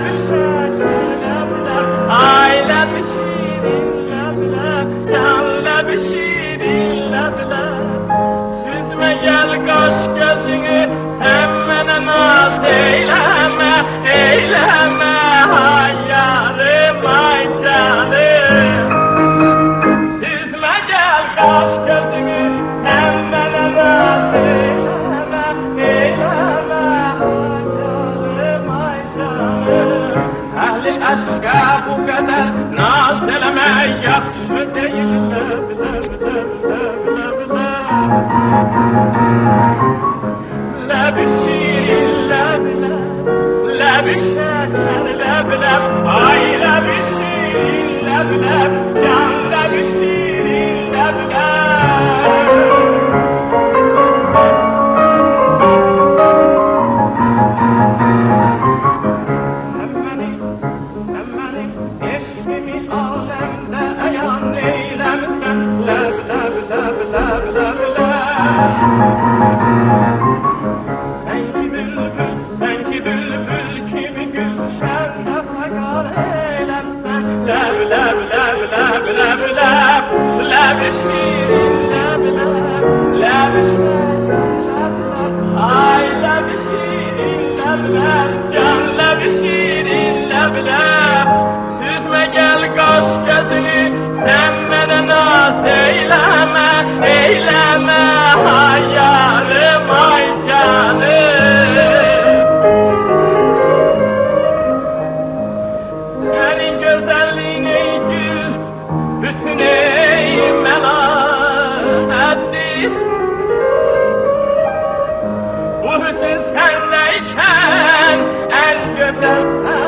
lebi şeker leb leb, ay lebi şirin leb leb, can lebi şirin leb leb. Süzme gel kaş gözünü, sen bana naz eyleme, eyleme, ay yarım, ay canım. Süzme gel kaş gözünü, sen bana naz eyleme, eyleme, ay yarım, ay canım. Ehli aşka bu kadar naz eleme, yakşı değil leb leb leb leb leb leb. Lebi şirin leb leb, lebi şeker leb leb, ay lebi şirin leb leb, can lebi şirin leb leb. Sen beni eşkimi alemde ayan eylemişsen, leb leb leb leb leb leb. Sanki bülbül kimi gülşende sakal eylemsen, leb leb leb leb leb leb, leb şirin leb leb, leb şeker leb leb, ay leb şirin leb leb, can leb şirin leb leb. Süzme gel kaş gözünü, sen bana naz eyleme, eyleme, ay yarım, ay canım. Senin güzelliğin ey gül, bütün ey melahattir. Bu hüsn sendeyken en güzel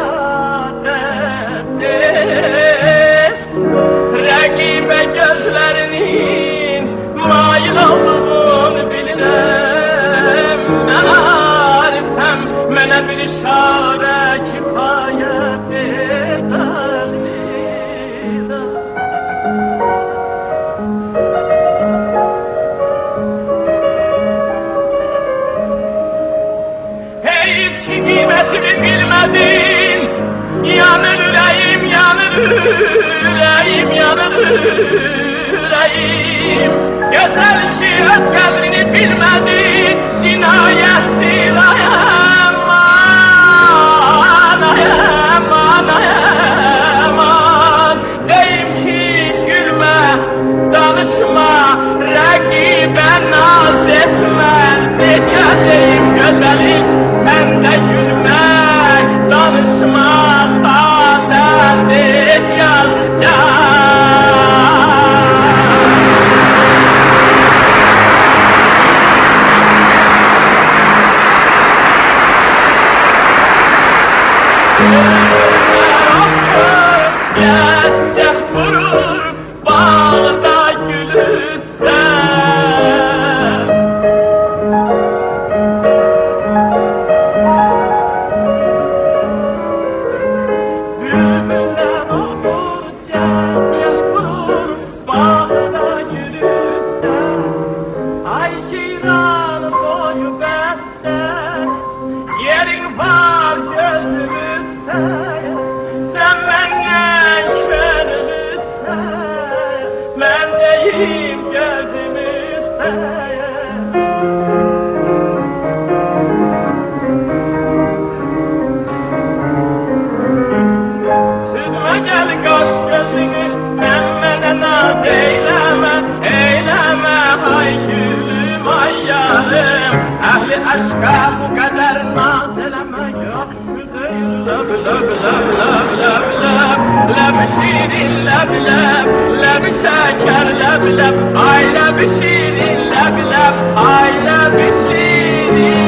saadettir. Rakibe gözlerinin mail olduğunu bilirem. Ben arifem, mene bir işare kifayettir. Hey kıymetimi bilmedin, yanır yüreğim, yanır yüreğim, yanır yüreğim. Güzel ki öz kadrini bilmedin, cinayettir ayaman, ayaman, ayaman. Deyim ki gülme, danışma, rakibe naz etme. Nece deyim güzelim, sen de gülmek, danışmak adettir yazacak. Geceh vurur bağda gülistan. Bülbüller olur, geceh vurur bağda gülistan. Ay şiran boyu beste, yerin var gözümüzde. Sen benden körümüzde, ben deyim gözümüzde. Süzme gel kaş gözünü, sen bana naz eyleme, eyleme, ay gülüm, ay yarım. Ehli aşka bu kadar naz eleme, yok şu değil. Leb leb leb leb leb leb, leb şirin leb leb, leb şeker leb leb, ay leb şirin leb leb, ay leb şirin.